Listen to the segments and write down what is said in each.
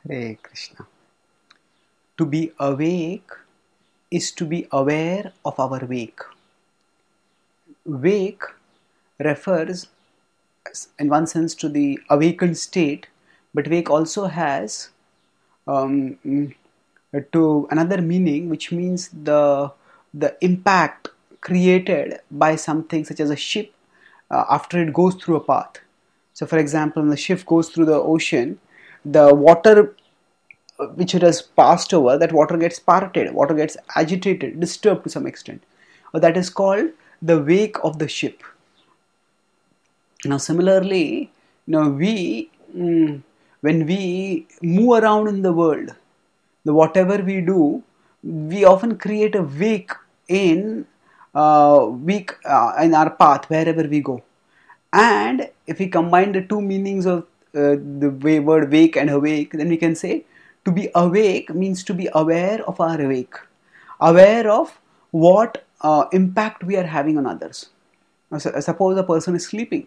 Hare Krishna. To be awake is to be aware of our wake. Wake refers, in one sense, to the awakened state, but wake also has um, mm, to another meaning, which means the impact created by something such as a ship after it goes through a path. So, for example, when the ship goes through the ocean, the water which it has passed over, that water gets parted, water gets agitated, disturbed to some extent. That is called the wake of the ship. Now, similarly, when we move around in the world, whatever we do, we often create a wake in our path wherever we go. And if we combine the two meanings of the word wake and awake, then we can say to be awake means to be aware of our awake, aware of what impact we are having on others. Now, suppose a person is sleeping.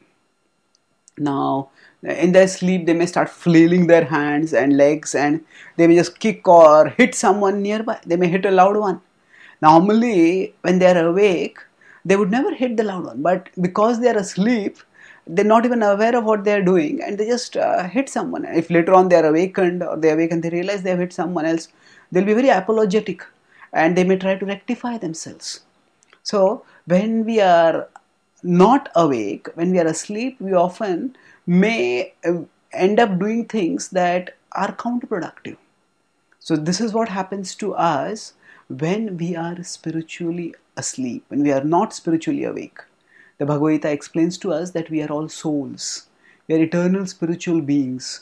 Now, in their sleep, they may start flailing their hands and legs, and they may just kick or hit someone nearby. They may hit a loud one. Normally, when they are awake, they would never hit the loud one, but because they are asleep, they're not even aware of what they are doing, and they just hit someone. If later on they are awakened, or they awaken, they realize they have hit someone else, they'll be very apologetic, and they may try to rectify themselves. So, when we are not awake, when we are asleep, we often may end up doing things that are counterproductive. So, this is what happens to us when we are spiritually asleep, when we are not spiritually awake. The Bhagavad Gita explains to us that we are all souls, we are eternal spiritual beings.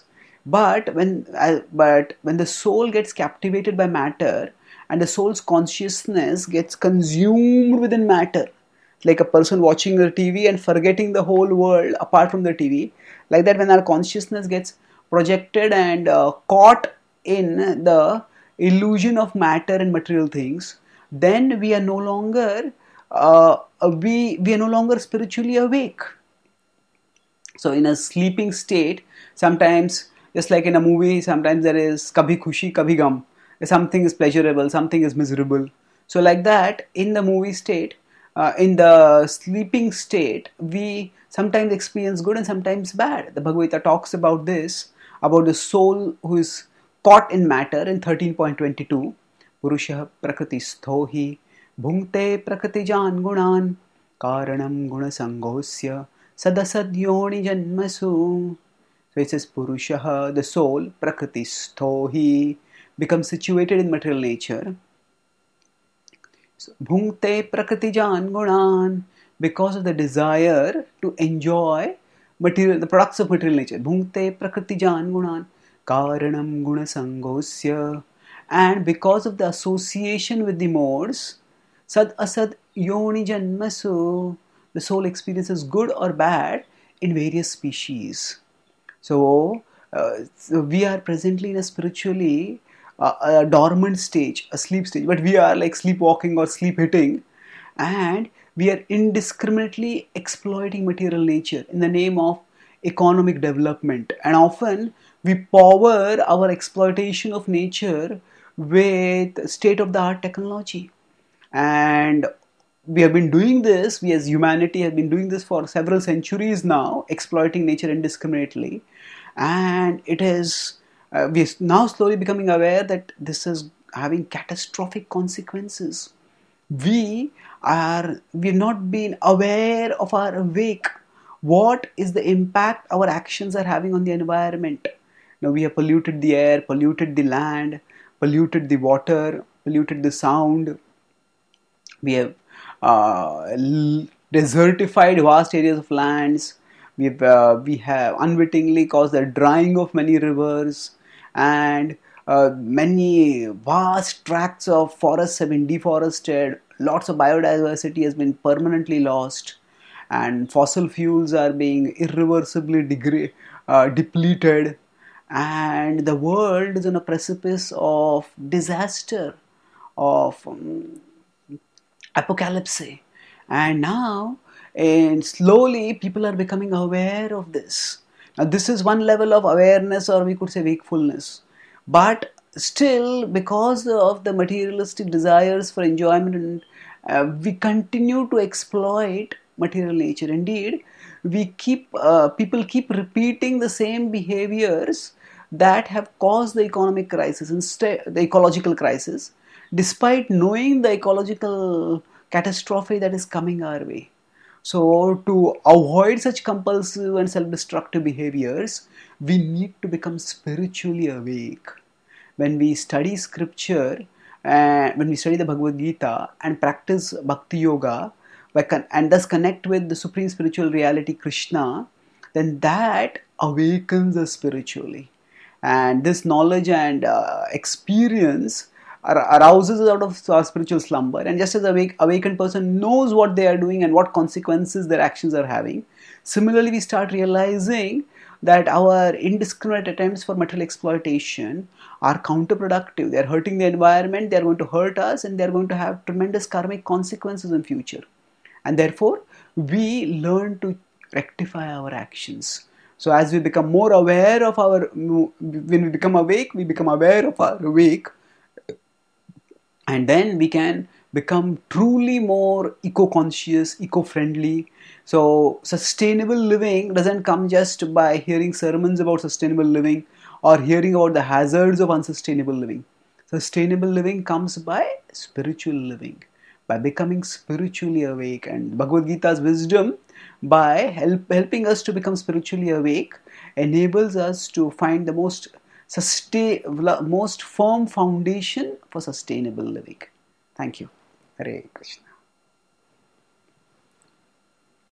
But when the soul gets captivated by matter and the soul's consciousness gets consumed within matter, like a person watching the TV and forgetting the whole world apart from the TV, like that, when our consciousness gets projected and caught in the illusion of matter and material things, then we are no longer we are no longer spiritually awake. So in a sleeping state, sometimes, just like in a movie, sometimes there is kabhi khushi kabhi gum, something is pleasurable, something is miserable. So like that, in the movie state, in the sleeping state, we sometimes experience good and sometimes bad. The Bhagavad Gita talks about this, about the soul who is caught in matter in 13.22. Purushah prakristho hi bhungte prakritijan gunan karanam gunasangosya sadasadyoni janmasu. So it says Purushaha, the soul, prakristho hi, becomes situated in material nature. So, bhungte prakritijan gunan, because of the desire to enjoy the products of material nature. Bhungte prakritijan gunan karanam gunasangosya, and because of the association with the modes, sad asad yoni janmasu, the soul experiences good or bad in various species. So we are presently in a spiritually a dormant stage, a sleep stage, but we are like sleepwalking or sleep hitting, and we are indiscriminately exploiting material nature in the name of economic development. And often we power our exploitation of nature with state of the art technology. And we have been doing this, we as humanity have been doing this for several centuries now, exploiting nature indiscriminately. And it is, we are now slowly becoming aware that this is having catastrophic consequences. We have not been aware of our awake. What is the impact our actions are having on the environment? Now we have polluted the air, polluted the land, polluted the water, polluted the sound. We have desertified vast areas of lands. We have unwittingly caused the drying of many rivers, and many vast tracts of forests have been deforested. Lots of biodiversity has been permanently lost, and fossil fuels are being irreversibly depleted, and the world is on a precipice of disaster, of apocalypse. And now, and slowly people are becoming aware of this. Now this is one level of awareness, or we could say wakefulness. But still, because of the materialistic desires for enjoyment, we continue to exploit material nature. Indeed, we keep people keep repeating the same behaviors that have caused the economic crisis, instead the ecological crisis, despite knowing the ecological catastrophe that is coming our way. So, to avoid such compulsive and self destructive behaviors, we need to become spiritually awake. When we study scripture, when we study the Bhagavad Gita and practice Bhakti Yoga, and thus connect with the supreme spiritual reality Krishna, then that awakens us spiritually. And this knowledge and experience arouses us out of our spiritual slumber. And just as awakened person knows what they are doing and what consequences their actions are having, similarly we start realizing that our indiscriminate attempts for material exploitation are counterproductive. They are hurting the environment, they are going to hurt us, and they are going to have tremendous karmic consequences in future. And therefore, we learn to rectify our actions. So as we become more aware of when we become awake, we become aware of our awake, and then we can become truly more eco-conscious, eco-friendly. So sustainable living doesn't come just by hearing sermons about sustainable living or hearing about the hazards of unsustainable living. Sustainable living comes by spiritual living, by becoming spiritually awake. And Bhagavad Gita's wisdom, by helping us to become spiritually awake, enables us to find the most firm foundation for sustainable living. Thank you. Hare Krishna.